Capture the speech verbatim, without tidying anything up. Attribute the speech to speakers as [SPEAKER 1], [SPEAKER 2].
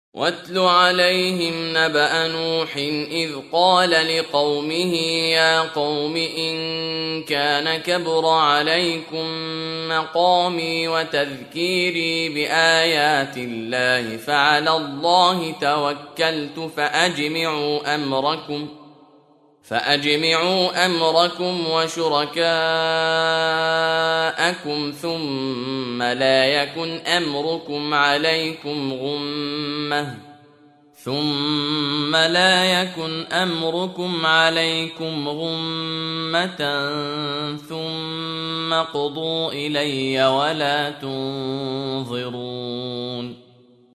[SPEAKER 1] واتل عليهم نبأ نوح إذ قال لقومه يا قوم إن كان كبر عليكم مقامي وتذكيري بآيات الله فعلى الله توكلت فأجمعوا أمركم فأجمعوا أمركم وشركاءكم ثم لا يكن أمركم عليكم غمة ثم لا يكن أمركم عليكم غمة ثم اقضوا إلي ولا تنظرون